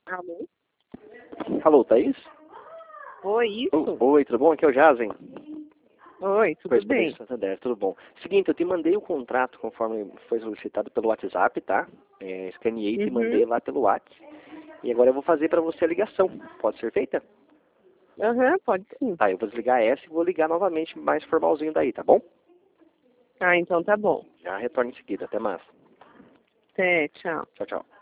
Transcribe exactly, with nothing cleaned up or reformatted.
Alô? Alô, Thaís? Oi, isso? O- Oi, tudo bom? Aqui é o Jazen. Oi, tudo Pois bem? Santander, tudo bom. Seguinte, eu te mandei o contrato conforme foi solicitado pelo WhatsApp, tá? É, escaneei e te Uhum. mandei lá pelo WhatsApp. E agora eu vou fazer para você a ligação. Pode ser feita? Aham, pode sim. Tá, eu vou desligar essa e vou ligar novamente mais formalzinho daí, tá bom? Ah, então tá bom. Já retorno em seguida. Até mais. Até, tchau. Tchau, tchau.